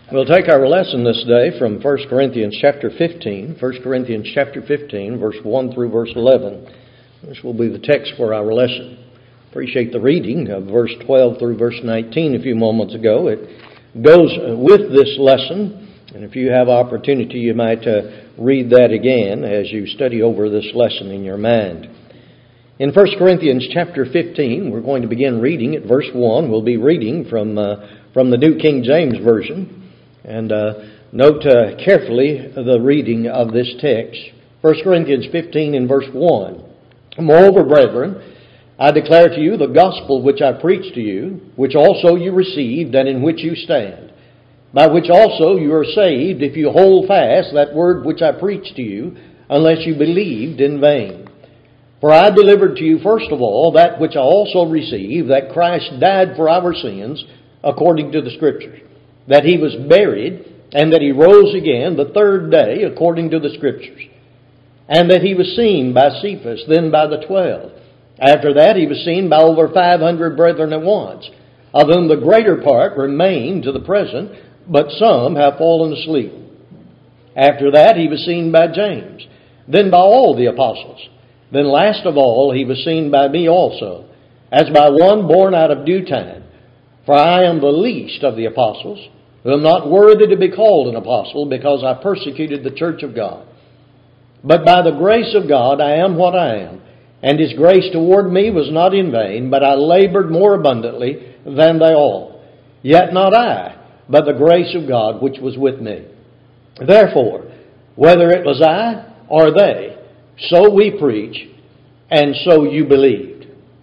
We'll take our lesson this day from 1 Corinthians chapter 15, 1 Corinthians chapter 15, verse 1 through verse 11. This will be the text for our lesson. Appreciate the reading of verse 12 through verse 19 a few moments ago. It goes with this lesson, and if you have opportunity, you might read that again as you study over this lesson in your mind. In 1 Corinthians chapter 15, we're going to begin reading at verse 1. We'll be reading from the New King James Version. And note carefully the reading of this text. 1 Corinthians 15 in verse 1. Moreover, brethren, I declare to you the gospel which I preached to you, which also you received, and in which you stand, by which also you are saved, if you hold fast that word which I preached to you, unless you believed in vain. For I delivered to you first of all that which I also received, that Christ died for our sins, according to the Scriptures, that He was buried, and that He rose again the third day, according to the Scriptures, and that He was seen by Cephas, then by the 12. After that He was seen by over 500 brethren at once, of whom the greater part remain to the present, but some have fallen asleep. After that He was seen by James, then by all the apostles. Then last of all He was seen by me also, as by one born out of due time. For I am the least of the apostles, who am not worthy to be called an apostle, because I persecuted the church of God. But by the grace of God I am what I am, and His grace toward me was not in vain, but I labored more abundantly than they all. Yet not I, but the grace of God which was with me. Therefore, whether it was I or they, so we preach, and so you believed.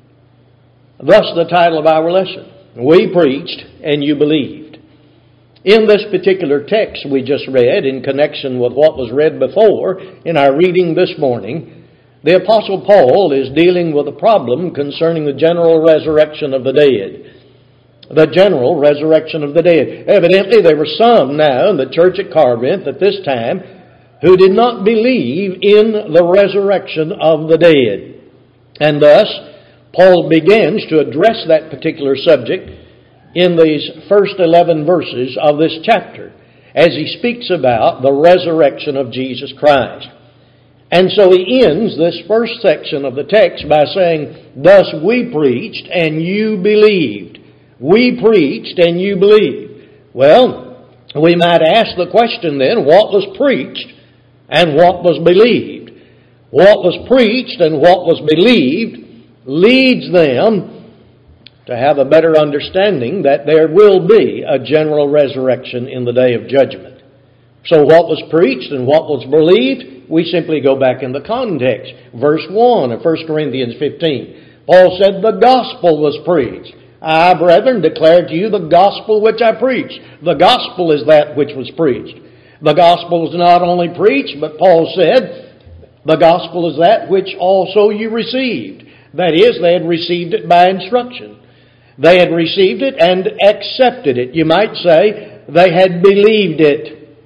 Thus the title of our lesson, We Preached and You Believed. In this particular text we just read, in connection with what was read before in our reading this morning, the Apostle Paul is dealing with a problem concerning the general resurrection of the dead. The general resurrection of the dead. Evidently there were some now in the church at Corinth at this time who did not believe in the resurrection of the dead. And thus, Paul begins to address that particular subject in these first 11 verses of this chapter, as he speaks about the resurrection of Jesus Christ. And so he ends this first section of the text by saying, Thus we preached and you believed. We preached and you believed. Well, we might ask the question then, what was preached and what was believed? What was preached and what was believed leads them to have a better understanding that there will be a general resurrection in the day of judgment. So what was preached and what was believed, we simply go back in the context. Verse 1 of 1 Corinthians 15. Paul said, The gospel was preached. I, brethren, declare to you the gospel which I preached. The gospel is that which was preached. The gospel is not only preached, but Paul said, the gospel is that which also you received. That is, they had received it by instruction. They had received it and accepted it. You might say they had believed it.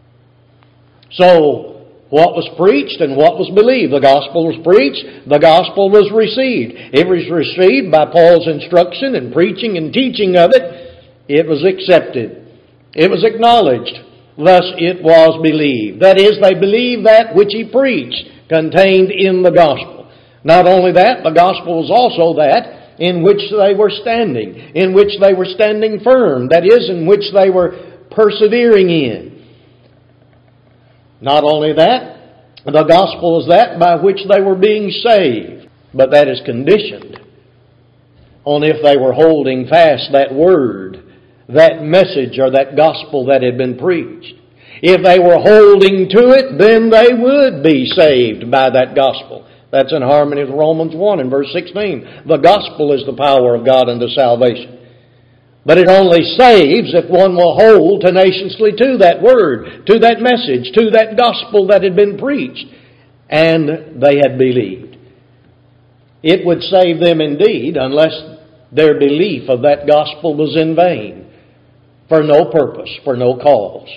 So, what was preached and what was believed? The gospel was preached, the gospel was received. It was received by Paul's instruction and preaching and teaching of it. It was accepted. It was acknowledged. Thus it was believed. That is, they believed that which he preached contained in the gospel. Not only that, the gospel was also that in which they were standing, in which they were standing firm, that is, in which they were persevering in. Not only that, the gospel is that by which they were being saved, but that is conditioned on if they were holding fast that word, that message or that gospel that had been preached. If they were holding to it, then they would be saved by that gospel. That's in harmony with Romans 1 and verse 16. The gospel is the power of God unto salvation. But it only saves if one will hold tenaciously to that word, to that message, to that gospel that had been preached, and they had believed. It would save them indeed unless their belief of that gospel was in vain, for no purpose, for no cause.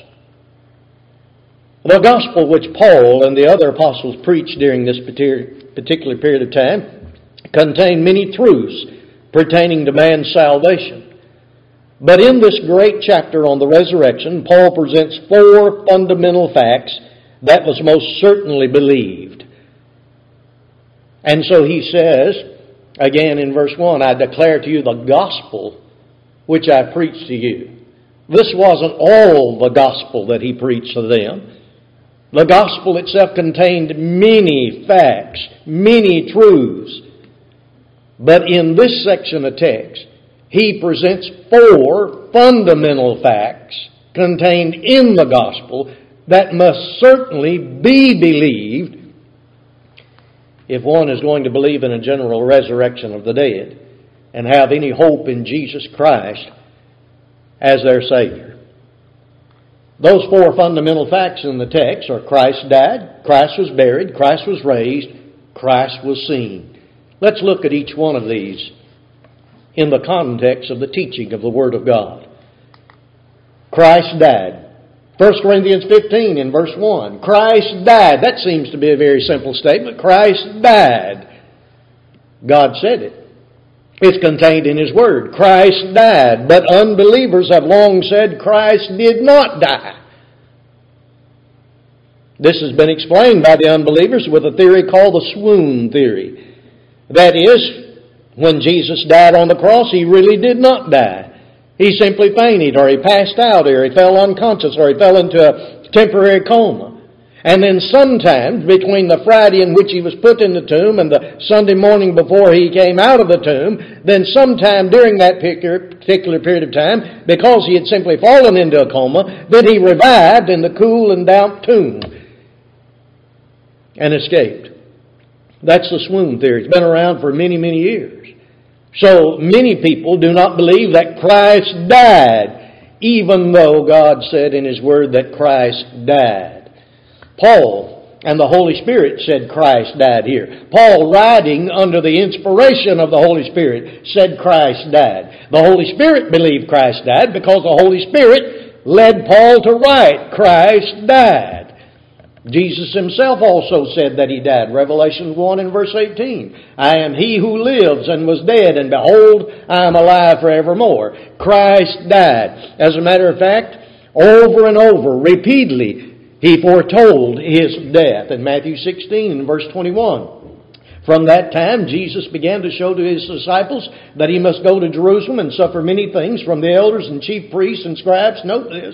The gospel which Paul and the other apostles preached during this particular period of time contained many truths pertaining to man's salvation. But in this great chapter on the resurrection, Paul presents 4 fundamental facts that was most certainly believed. And so he says, again in verse 1, I declare to you the gospel which I preached to you. This wasn't all the gospel that he preached to them. The gospel itself contained many facts, many truths. But in this section of text, he presents 4 fundamental facts contained in the gospel that must certainly be believed if one is going to believe in a general resurrection of the dead and have any hope in Jesus Christ as their Savior. Those 4 fundamental facts in the text are Christ died, Christ was buried, Christ was raised, Christ was seen. Let's look at each one of these in the context of the teaching of the Word of God. Christ died. 1 Corinthians 15 in verse 1. Christ died. That seems to be a very simple statement. Christ died. God said it. It's contained in His Word. Christ died. But unbelievers have long said Christ did not die. This has been explained by the unbelievers with a theory called the swoon theory. That is, when Jesus died on the cross, He really did not die. He simply fainted, or He passed out, or He fell unconscious, or He fell into a temporary coma. And then sometimes between the Friday in which He was put in the tomb and the Sunday morning before He came out of the tomb, then sometime during that particular period of time, because He had simply fallen into a coma, then He revived in the cool and damp tomb and escaped. That's the swoon theory. It's been around for many, many years. So many people do not believe that Christ died, even though God said in His Word that Christ died. Paul and the Holy Spirit said Christ died here. Paul, writing under the inspiration of the Holy Spirit, said Christ died. The Holy Spirit believed Christ died because the Holy Spirit led Paul to write Christ died. Jesus Himself also said that He died. Revelation 1 and verse 18. I am He who lives and was dead, and behold, I am alive forevermore. Christ died. As a matter of fact, over and over, repeatedly, He foretold His death in Matthew 16 and verse 21. From that time, Jesus began to show to His disciples that He must go to Jerusalem and suffer many things from the elders and chief priests and scribes. Note this.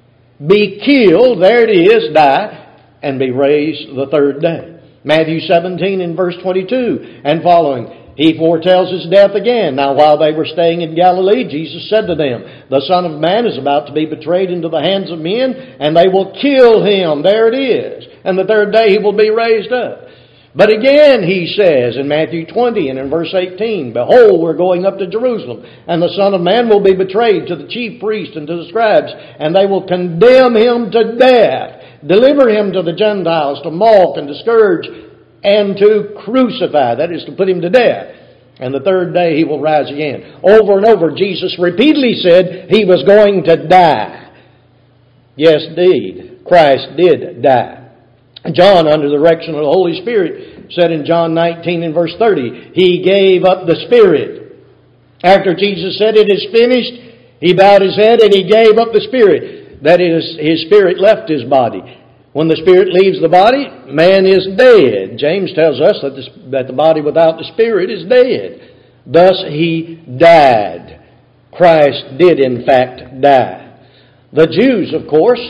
Be killed, there it is, die, and be raised the 3rd day. Matthew 17 and verse 22 and following. He foretells His death again. Now while they were staying in Galilee, Jesus said to them, the Son of Man is about to be betrayed into the hands of men, and they will kill Him. There it is. And the 3rd day He will be raised up. But again He says in Matthew 20 and in verse 18, behold, we're going up to Jerusalem, and the Son of Man will be betrayed to the chief priests and to the scribes, and they will condemn Him to death, deliver Him to the Gentiles to mock and to scourge and to crucify, that is to put Him to death. And the 3rd day He will rise again. Over and over Jesus repeatedly said He was going to die. Yes, indeed, Christ did die. John, under the direction of the Holy Spirit, said in John 19 and verse 30, He gave up the Spirit. After Jesus said it is finished, He bowed His head and He gave up the Spirit. That is, His Spirit left His body. When the Spirit leaves the body, man is dead. James tells us that the body without the Spirit is dead. Thus He died. Christ did in fact die. The Jews, of course,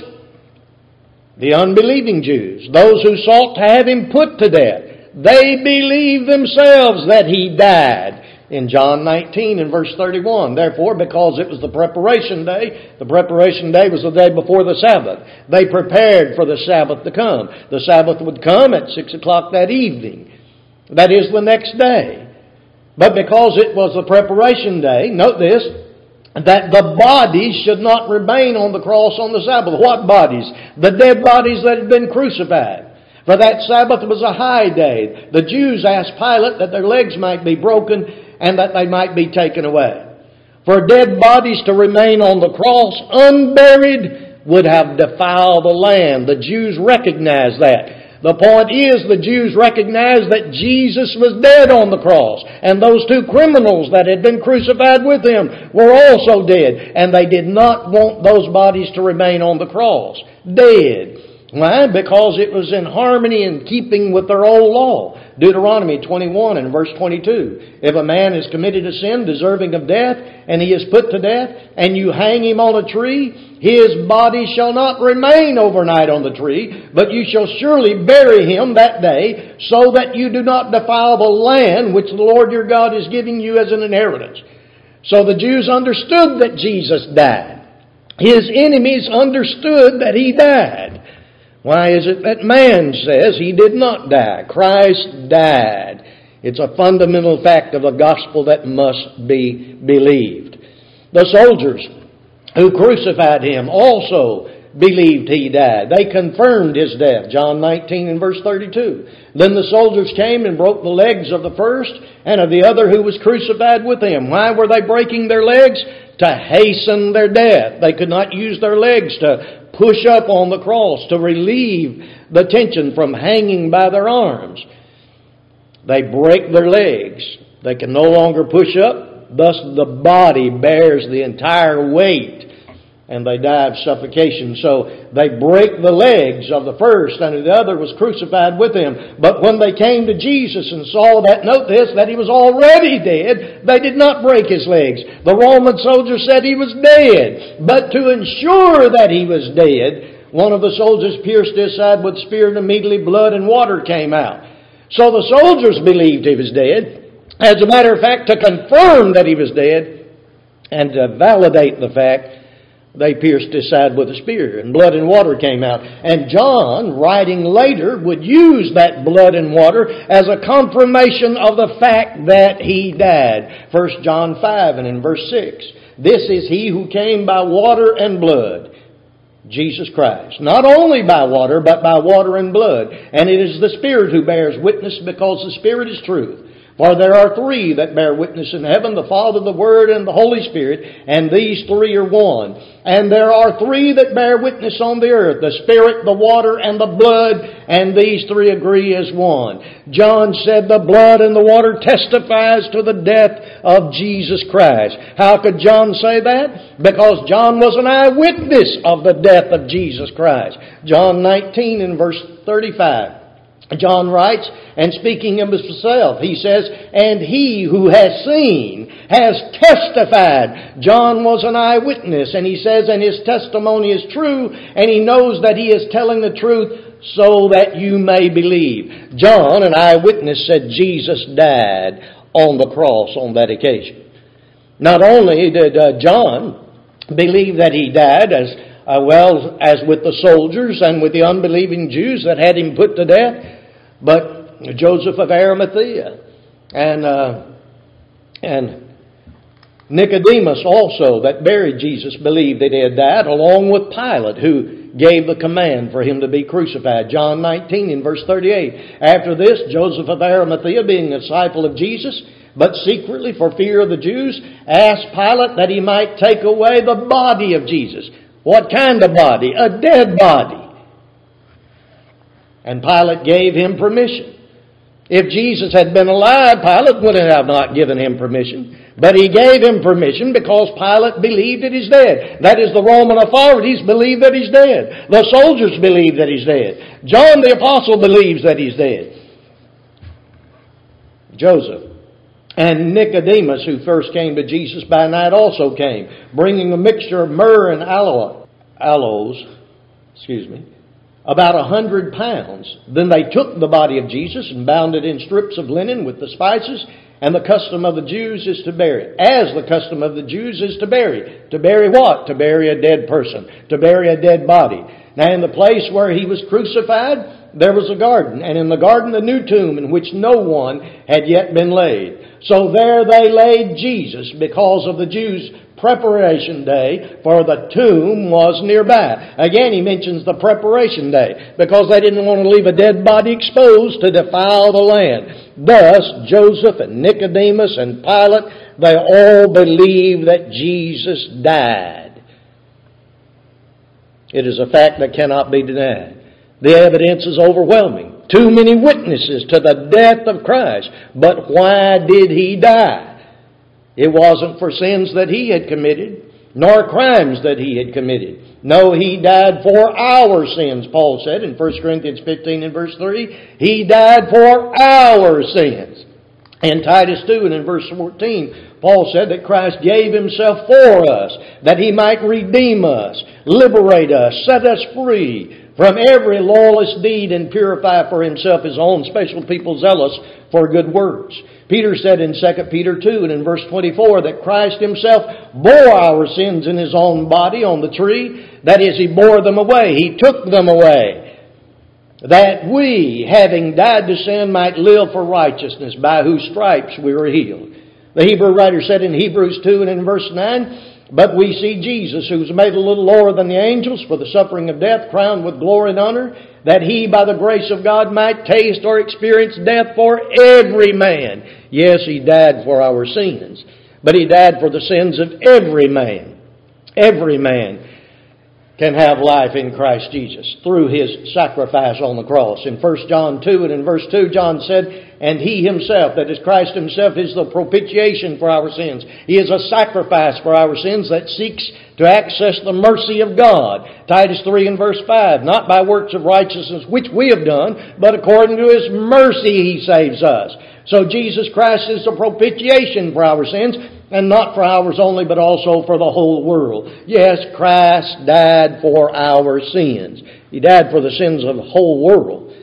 the unbelieving Jews, those who sought to have Him put to death, they believed themselves that He died. In John 19 and verse 31, therefore, because it was the preparation day was the day before the Sabbath. They prepared for the Sabbath to come. The Sabbath would come at 6 o'clock that evening. That is the next day. But because it was the preparation day, note this, that the bodies should not remain on the cross on the Sabbath. What bodies? The dead bodies that had been crucified. For that Sabbath was a high day. The Jews asked Pilate that their legs might be broken and that they might be taken away. For dead bodies to remain on the cross unburied would have defiled the land. The Jews recognized that. The point is, the Jews recognized that Jesus was dead on the cross. And those two criminals that had been crucified with Him were also dead. And they did not want those bodies to remain on the cross. Dead. Why? Because it was in harmony and keeping with their old law. Deuteronomy 21 and verse 22. If a man has committed a sin deserving of death, and he is put to death, and you hang him on a tree, his body shall not remain overnight on the tree, but you shall surely bury him that day, so that you do not defile the land which the Lord your God is giving you as an inheritance. So the Jews understood that Jesus died. His enemies understood that He died. Why is it that man says He did not die? Christ died. It's a fundamental fact of the gospel that must be believed. The soldiers who crucified Him also believed He died. They confirmed His death. John 19 and verse 32. Then the soldiers came and broke the legs of the first and of the other who was crucified with Him. Why were they breaking their legs? To hasten their death. They could not use their legs to push up on the cross, to relieve the tension from hanging by their arms. They break their legs. They can no longer push up. Thus the body bears the entire weight, and they die of suffocation. So they break the legs of the first, and the other was crucified with Him. But when they came to Jesus and saw that, note this, that He was already dead, they did not break His legs. The Roman soldiers said He was dead. But to ensure that He was dead, one of the soldiers pierced His side with a spear, and immediately blood and water came out. So the soldiers believed He was dead. As a matter of fact, to confirm that He was dead and to validate the fact, they pierced His side with a spear, and blood and water came out. And John, writing later, would use that blood and water as a confirmation of the fact that He died. 1 John 5 and in verse 6. This is He who came by water and blood, Jesus Christ. Not only by water, but by water and blood. And it is the Spirit who bears witness, because the Spirit is truth. For there are three that bear witness in heaven, the Father, the Word, and the Holy Spirit, and these three are one. And there are three that bear witness on the earth, the Spirit, the water, and the blood, and these three agree as one. John said the blood and the water testifies to the death of Jesus Christ. How could John say that? Because John was an eyewitness of the death of Jesus Christ. John 19 and verse 35. John writes, and speaking of himself, he says, and he who has seen has testified. John was an eyewitness, and he says, and his testimony is true, and he knows that he is telling the truth so that you may believe. John, an eyewitness, said Jesus died on the cross on that occasion. Not only did John believe that He died, as well as with the soldiers and with the unbelieving Jews that had Him put to death, but Joseph of Arimathea and Nicodemus also that buried Jesus believed that He had died, along with Pilate, who gave the command for Him to be crucified. John 19 in verse 38. After this, Joseph of Arimathea, being a disciple of Jesus, but secretly for fear of the Jews, asked Pilate that he might take away the body of Jesus. What kind of body? A dead body. And Pilate gave him permission. If Jesus had been alive, Pilate would have not given him permission. But he gave him permission because Pilate believed that He's dead. That is, the Roman authorities believe that He's dead. The soldiers believe that He's dead. John the Apostle believes that He's dead. Joseph and Nicodemus, who first came to Jesus by night, also came, bringing a mixture of myrrh and aloes, about 100 pounds. Then they took the body of Jesus and bound it in strips of linen with the spices, and the custom of the Jews is to bury it. As the custom of the Jews is to bury. To bury what? To bury a dead person. To bury a dead body. Now in the place where He was crucified, there was a garden, and in the garden the new tomb in which no one had yet been laid. So there they laid Jesus because of the Jews' preparation day, for the tomb was nearby. Again, he mentions the preparation day because they didn't want to leave a dead body exposed to defile the land. Thus, Joseph and Nicodemus and Pilate, they all believed that Jesus died. It is a fact that cannot be denied. The evidence is overwhelming. too many witnesses to the death of Christ. But why did He die? It wasn't for sins that He had committed, nor crimes that He had committed. No, He died for our sins, Paul said in 1 Corinthians 15 and verse 3. He died for our sins. In Titus 2 and in verse 14, Paul said that Christ gave Himself for us, that He might redeem us, liberate us, set us free from every lawless deed, and purify for Himself His own special people zealous for good works. Peter said in 2 Peter 2 and in verse 24 that Christ Himself bore our sins in His own body on the tree. That is, He bore them away. He took them away. That we, having died to sin, might live for righteousness, by whose stripes we were healed. The Hebrew writer said in Hebrews 2 and in verse 9, but we see Jesus, who was made a little lower than the angels for the suffering of death, crowned with glory and honor, that He, by the grace of God, might taste or experience death for every man. Yes, He died for our sins, but He died for the sins of every man. Every man can have life in Christ Jesus through His sacrifice on the cross. In 1 John 2 and in verse 2, John said, and He Himself, that is Christ Himself, is the propitiation for our sins. He is a sacrifice for our sins that seeks to access the mercy of God. Titus 3 and verse 5, not by works of righteousness which we have done, but according to His mercy He saves us. So Jesus Christ is the propitiation for our sins, and not for ours only, but also for the whole world. Yes, Christ died for our sins. He died for the sins of the whole world.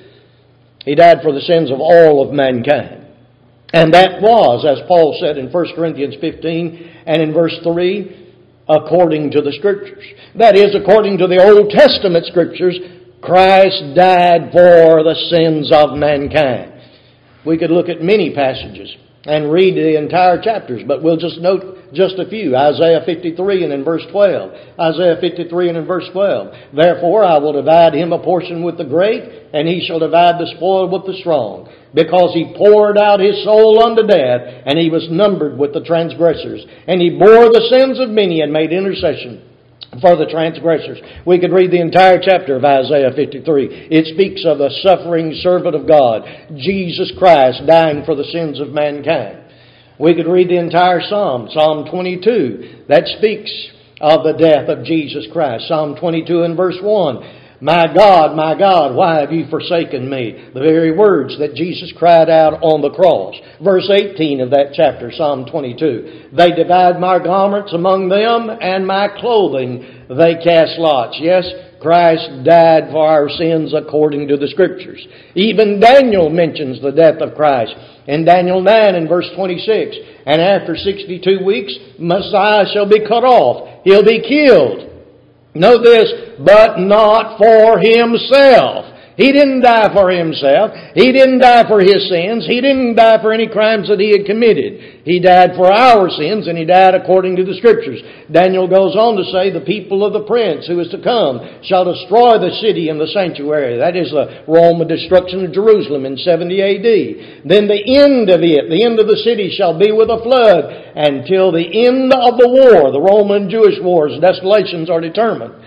He died for the sins of all of mankind. And that was, as Paul said in 1 Corinthians 15 and in verse 3, according to the Scriptures. That is, according to the Old Testament Scriptures, Christ died for the sins of mankind. We could look at many passages and read the entire chapters, but we'll just note just a few. Isaiah 53 and in verse 12. Isaiah 53 and in verse 12. Therefore I will divide him a portion with the great, and he shall divide the spoil with the strong. Because he poured out his soul unto death, and he was numbered with the transgressors. And he bore the sins of many and made intercession for the transgressors. We could read the entire chapter of Isaiah 53. It speaks of the suffering servant of God, Jesus Christ, dying for the sins of mankind. We could read the entire Psalm, Psalm 22, that speaks of the death of Jesus Christ. Psalm 22 and verse 1. My God, why have you forsaken me? The very words that Jesus cried out on the cross. Verse 18 of that chapter, Psalm 22. They divide my garments among them, and my clothing they cast lots. Yes, Christ died for our sins according to the Scriptures. Even Daniel mentions the death of Christ. In Daniel 9 and verse 26, and after 62 weeks, Messiah shall be cut off. He'll be killed. Know this, but not for Himself. He didn't die for Himself. He didn't die for His sins. He didn't die for any crimes that He had committed. He died for our sins, and He died according to the Scriptures. Daniel goes on to say, the people of the prince who is to come shall destroy the city and the sanctuary. That is the Roman destruction of Jerusalem in 70 A.D. Then the end of it, the end of the city shall be with a flood until the end of the war. The Roman-Jewish wars, desolations are determined.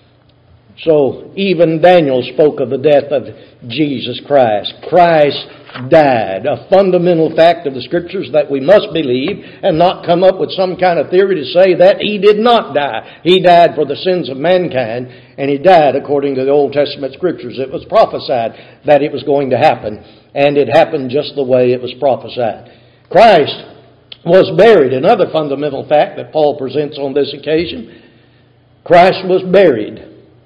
So even Daniel spoke of the death of Jesus Christ. Christ died. A fundamental fact of the Scriptures that we must believe and not come up with some kind of theory to say that He did not die. He died for the sins of mankind, and He died according to the Old Testament Scriptures. It was prophesied that it was going to happen, and it happened just the way it was prophesied. Christ was buried. Another fundamental fact that Paul presents on this occasion. Christ was buried.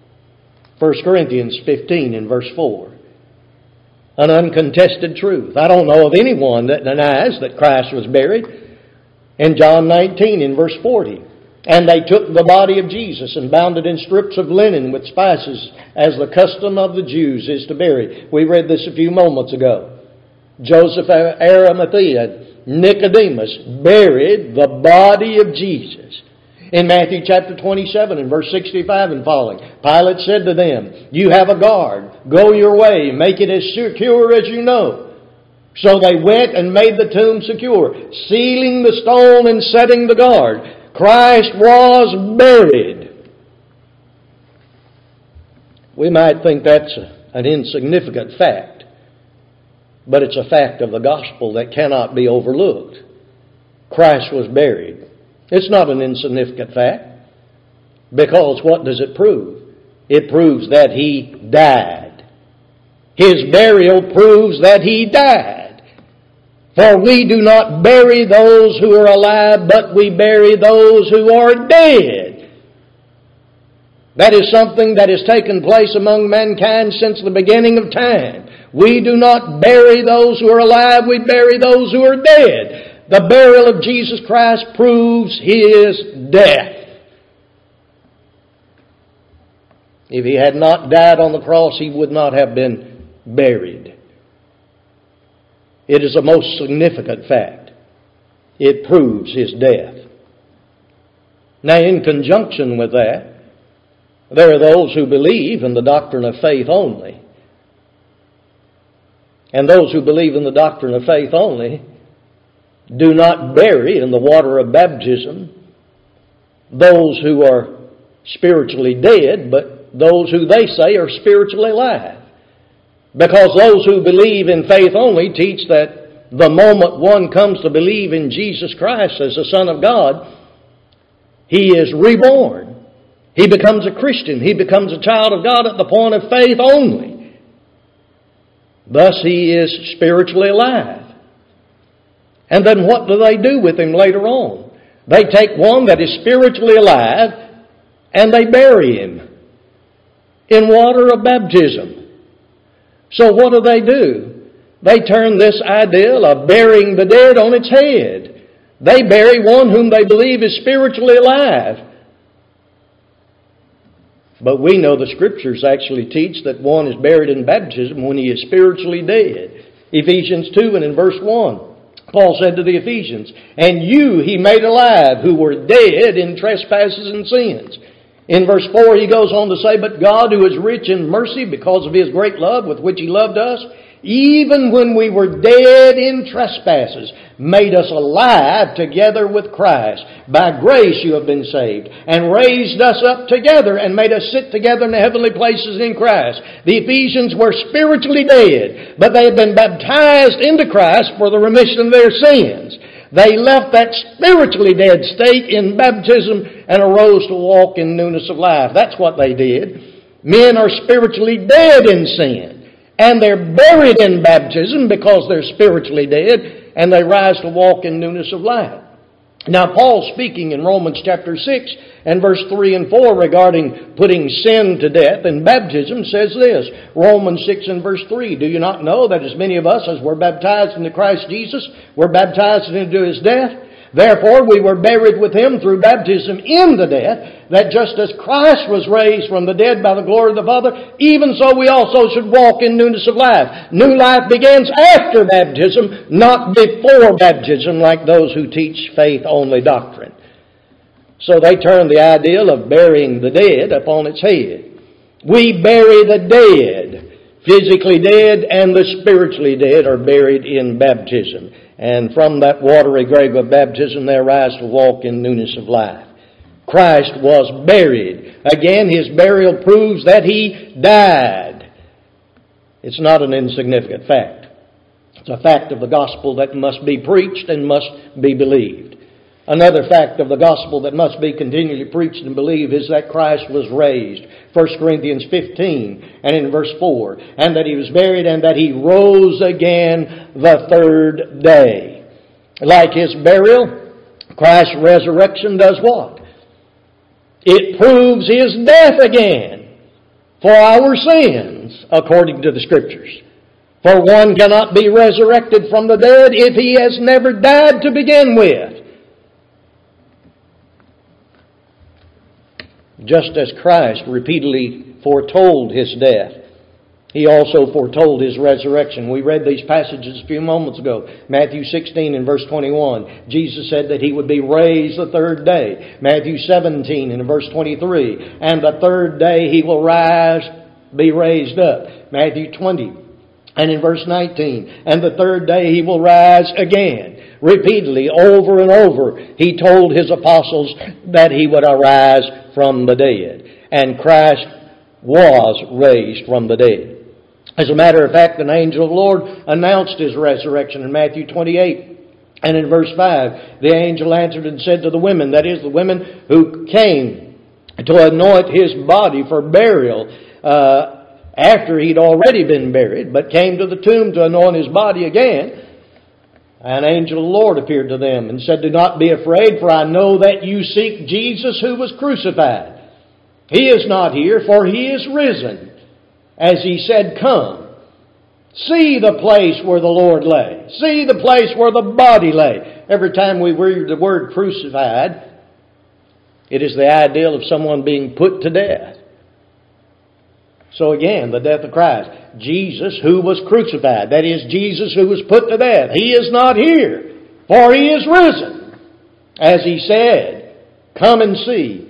1 Corinthians 15 and verse 4. An uncontested truth. I don't know of anyone that denies that Christ was buried. In John 19 in verse 40. And they took the body of Jesus and bound it in strips of linen with spices, as the custom of the Jews is to bury. We read this a few moments ago. Joseph of Arimathea, Nicodemus, buried the body of Jesus. In Matthew chapter 27 and verse 65 and following, Pilate said to them, you have a guard. Go your way. Make it as secure as you know. So they went and made the tomb secure, sealing the stone and setting the guard. Christ was buried. We might think that's an insignificant fact. but it's a fact of the gospel that cannot be overlooked. Christ was buried. It's not an insignificant fact, because what does it prove? It proves that He died. His burial proves that He died. For we do not bury those who are alive, but we bury those who are dead. That is something that has taken place among mankind since the beginning of time. We do not bury those who are alive, we bury those who are dead. The burial of Jesus Christ proves His death. If He had not died on the cross, He would not have been buried. It is a most significant fact. It proves His death. Now, in conjunction with that, there are those who believe in the doctrine of faith only. And those who believe in the doctrine of faith only do not bury in the water of baptism those who are spiritually dead, but those who they say are spiritually alive. Because those who believe in faith only teach that the moment one comes to believe in Jesus Christ as the Son of God, he is reborn. He becomes a Christian. He becomes a child of God at the point of faith only. Thus he is spiritually alive. And then what do they do with him later on? They take one that is spiritually alive and they bury him in water of baptism. So what do? They turn this ideal of burying the dead on its head. They bury one whom they believe is spiritually alive. But we know the Scriptures actually teach that one is buried in baptism when he is spiritually dead. Ephesians 2 and in verse 1, Paul said to the Ephesians, "And you he made alive who were dead in trespasses and sins." In verse 4 he goes on to say, "But God who is rich in mercy because of His great love with which He loved us, even when we were dead in trespasses, made us alive together with Christ. By grace you have been saved, and raised us up together and made us sit together in the heavenly places in Christ." The Ephesians were spiritually dead, but they had been baptized into Christ for the remission of their sins. They left that spiritually dead state in baptism and arose to walk in newness of life. That's what they did. Men are spiritually dead in sin. And they're buried in baptism because they're spiritually dead, and they rise to walk in newness of life. Now, Paul, speaking in Romans chapter 6 and verse 3 and 4 regarding putting sin to death in baptism, says this, Romans 6 and verse 3, "Do you not know that as many of us as were baptized into Christ Jesus were baptized into His death? Therefore we were buried with Him through baptism into death, that just as Christ was raised from the dead by the glory of the Father, even so we also should walk in newness of life." New life begins after baptism, not before baptism, like those who teach faith-only doctrine. So they turn the ideal of burying the dead upon its head. We bury the dead. Physically dead and the spiritually dead are buried in baptism. And from that watery grave of baptism they rise to walk in newness of life. Christ was buried. Again, His burial proves that He died. It's not an insignificant fact. It's a fact of the gospel that must be preached and must be believed. Another fact of the gospel that must be continually preached and believed is that Christ was raised. 1 Corinthians 15 and in verse 4. "And that He was buried and that He rose again the third day." Like His burial, Christ's resurrection does what? It proves His death again for our sins, according to the Scriptures. For one cannot be resurrected from the dead if he has never died to begin with. Just as Christ repeatedly foretold His death, He also foretold His resurrection. We read these passages a few moments ago. Matthew 16 and verse 21. Jesus said that He would be raised the third day. Matthew 17 and verse 23. "And the third day He will rise, be raised up." Matthew 20 and in verse 19. "And the third day He will rise again." Repeatedly, over and over, He told His apostles that He would arise from the dead. And Christ was raised from the dead. As a matter of fact, an angel of the Lord announced His resurrection in Matthew 28. And in verse 5, the angel answered and said to the women, that is, the women who came to anoint His body for burial after He'd already been buried, but came to the tomb to anoint His body again, an angel of the Lord appeared to them and said, do not be afraid, for I know that you seek Jesus who was crucified. He is not here, for He is risen. As He said, come. See the place where the Lord lay. See the place where the body lay. Every time we read the word crucified, it is the ideal of someone being put to death. So again, the death of Christ. Jesus who was crucified. That is, Jesus who was put to death. He is not here, for He is risen. As He said, come and see.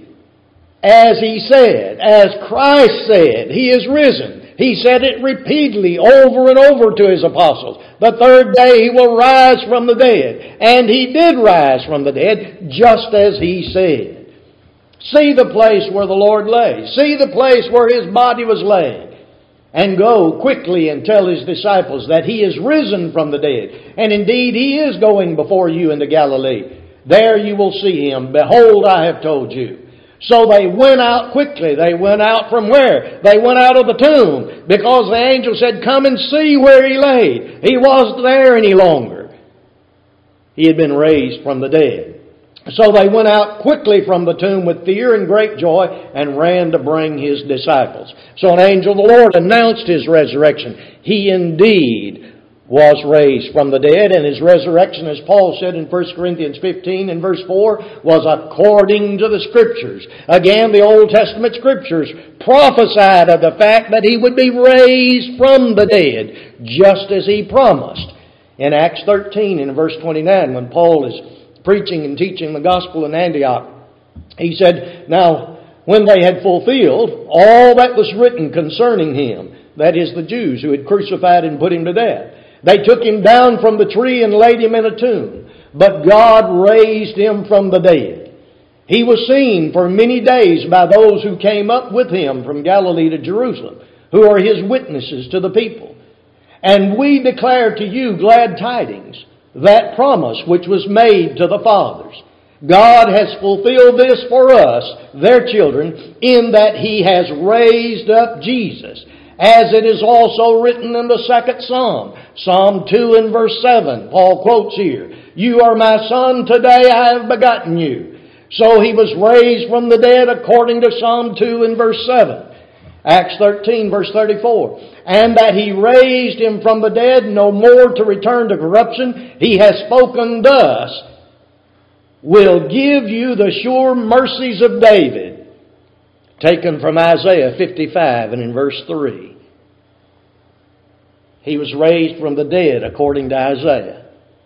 As He said, as Christ said, He is risen. He said it repeatedly over and over to His apostles. The third day He will rise from the dead. And He did rise from the dead, just as He said. See the place where the Lord lay. See the place where His body was laying. And go quickly and tell His disciples that He is risen from the dead. And indeed He is going before you into Galilee. There you will see Him. Behold, I have told you. So they went out quickly. They went out from where? They went out of the tomb. Because the angel said, come and see where He lay. He wasn't there any longer. He had been raised from the dead. So they went out quickly from the tomb with fear and great joy and ran to bring His disciples. So an angel of the Lord announced His resurrection. He indeed was raised from the dead, and His resurrection, as Paul said in 1 Corinthians 15 and verse 4, was according to the Scriptures. Again, the Old Testament Scriptures prophesied of the fact that He would be raised from the dead, just as He promised. In Acts 13 and verse 29, when Paul is preaching and teaching the gospel in Antioch, he said, now, when they had fulfilled all that was written concerning Him, that is, the Jews who had crucified and put Him to death, they took Him down from the tree and laid Him in a tomb. But God raised Him from the dead. He was seen for many days by those who came up with Him from Galilee to Jerusalem, who are His witnesses to the people. And we declare to you glad tidings, that promise which was made to the fathers. God has fulfilled this for us, their children, in that He has raised up Jesus. As it is also written in the second Psalm, Psalm 2 and verse 7, Paul quotes here, you are my son, today I have begotten you. So He was raised from the dead according to Psalm 2 and verse 7. Acts 13 verse 34. And that He raised Him from the dead, no more to return to corruption. He has spoken thus, will give you the sure mercies of David. Taken from Isaiah 55 and in verse 3. He was raised from the dead according to Isaiah.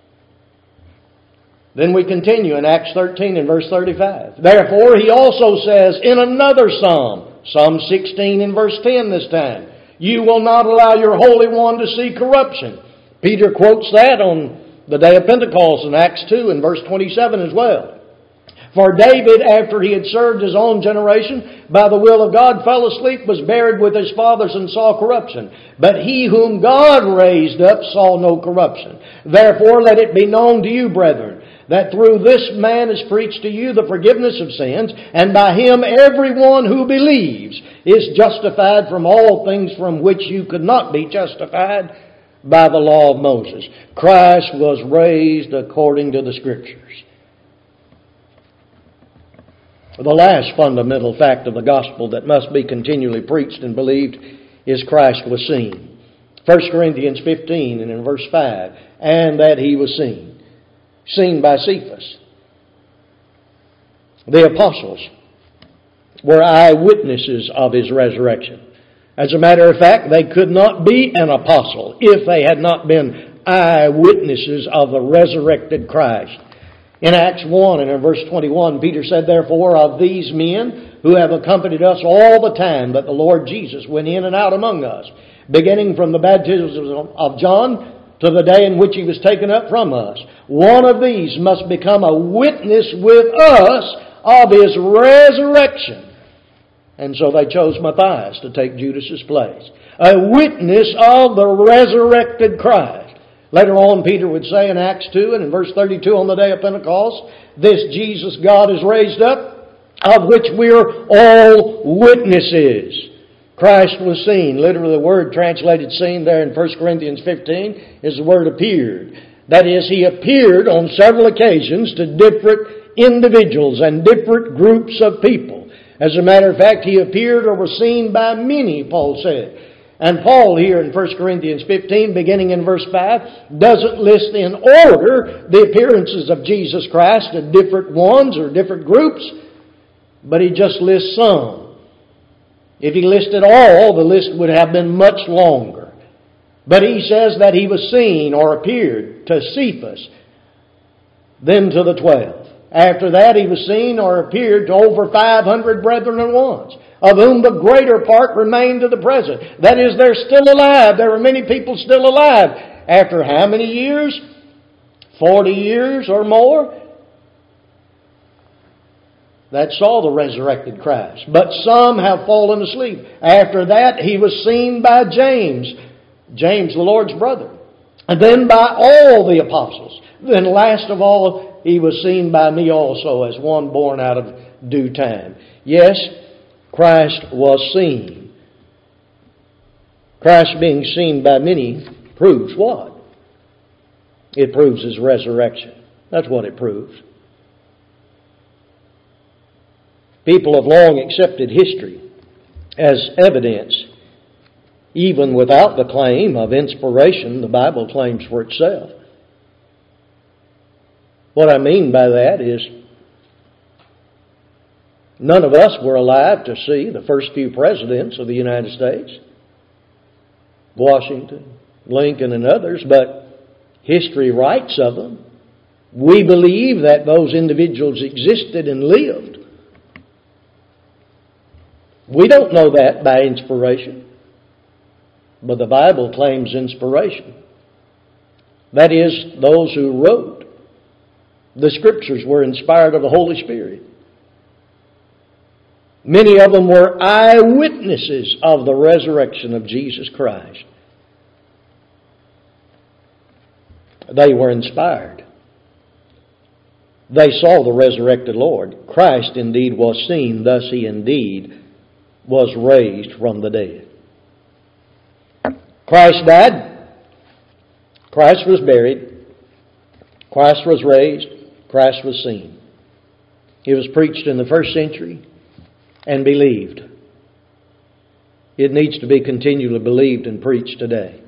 Then we continue in Acts 13 and verse 35. Therefore He also says in another Psalm, Psalm 16 and verse 10 this time, you will not allow your Holy One to see corruption. Peter quotes that on the day of Pentecost in Acts 2 and verse 27 as well. For David, after he had served his own generation, by the will of God, fell asleep, was buried with his fathers, and saw corruption. But he whom God raised up saw no corruption. Therefore let it be known to you, brethren, that through this man is preached to you the forgiveness of sins, and by Him everyone who believes is justified from all things from which you could not be justified by the law of Moses. Christ was raised according to the Scriptures. The last fundamental fact of the gospel that must be continually preached and believed is Christ was seen. 1 Corinthians 15 and in verse 5, and that He was seen. Seen by Cephas. The apostles were eyewitnesses of His resurrection. As a matter of fact, they could not be an apostle if they had not been eyewitnesses of the resurrected Christ. In Acts 1 and in verse 21, Peter said, therefore, of these men who have accompanied us all the time that the Lord Jesus went in and out among us, beginning from the baptism of John to the day in which He was taken up from us. One of these must become a witness with us of His resurrection. And so they chose Matthias to take Judas's place. A witness of the resurrected Christ. Later on, Peter would say in Acts 2 and in verse 32 on the day of Pentecost, this Jesus God is raised up, of which we're all witnesses. Christ was seen. Literally, the word translated seen there in 1 Corinthians 15 is the word appeared. That is, He appeared on several occasions to different individuals and different groups of people. As a matter of fact, He appeared or was seen by many, Paul said. And Paul here in 1 Corinthians 15, beginning in verse 5, doesn't list in order the appearances of Jesus Christ to different ones or different groups, but he just lists some. If he listed all, the list would have been much longer. But he says that He was seen or appeared to Cephas, then to the 12. After that, He was seen or appeared to over 500 brethren at once, of whom the greater part remain to the present. That is, they're still alive. There are many people still alive. After how many years? 40 years or more? That saw the resurrected Christ. But some have fallen asleep. After that, He was seen by James, the Lord's brother. And then by all the apostles. Then last of all, He was seen by me also as one born out of due time. Yes, Christ was seen. Christ being seen by many proves what? It proves His resurrection. That's what it proves. People have long accepted history as evidence. Even without the claim of inspiration the Bible claims for itself. What I mean by that is none of us were alive to see the first few presidents of the United States. Washington, Lincoln, and others, but history writes of them. We believe that those individuals existed and lived. We don't know that by inspiration, but the Bible claims inspiration. That is, those who wrote the Scriptures were inspired of the Holy Spirit. Many of them were eyewitnesses of the resurrection of Jesus Christ. They were inspired. They saw the resurrected Lord. Christ indeed was seen, thus He indeed was raised from the dead. Christ died. Christ was buried. Christ was raised. Christ was seen. It was preached in the first century and believed. It needs to be continually believed and preached today.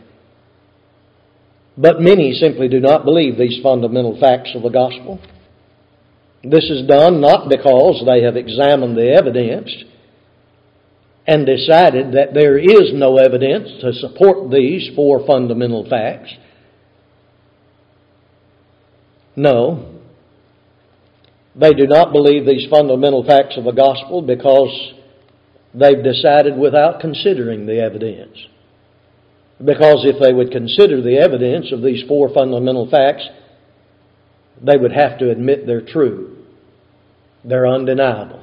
But many simply do not believe these fundamental facts of the gospel. This is done not because they have examined the evidence and decided that there is no evidence to support these four fundamental facts. No. They do not believe these fundamental facts of the gospel because they've decided without considering the evidence. Because if they would consider the evidence of these four fundamental facts, they would have to admit they're true. They're undeniable.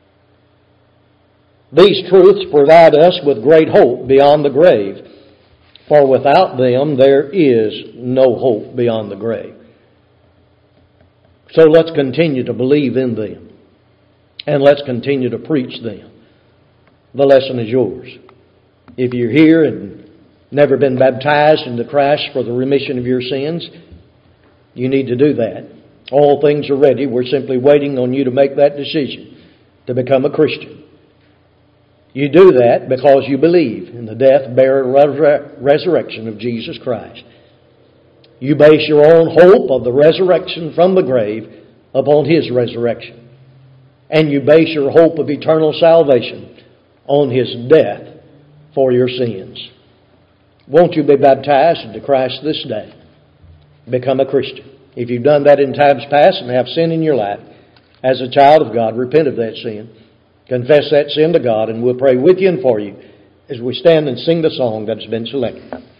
These truths provide us with great hope beyond the grave, for without them there is no hope beyond the grave. So let's continue to believe in them. And let's continue to preach them. The lesson is yours. If you're here and never been baptized into Christ for the remission of your sins, you need to do that. All things are ready. We're simply waiting on you to make that decision to become a Christian. You do that because you believe in the death, burial, resurrection of Jesus Christ. You base your own hope of the resurrection from the grave upon His resurrection. And you base your hope of eternal salvation on His death for your sins. Won't you be baptized into Christ this day? Become a Christian. If you've done that in times past and have sin in your life, as a child of God, repent of that sin. Confess that sin to God, and we'll pray with you and for you as we stand and sing the song that has been selected.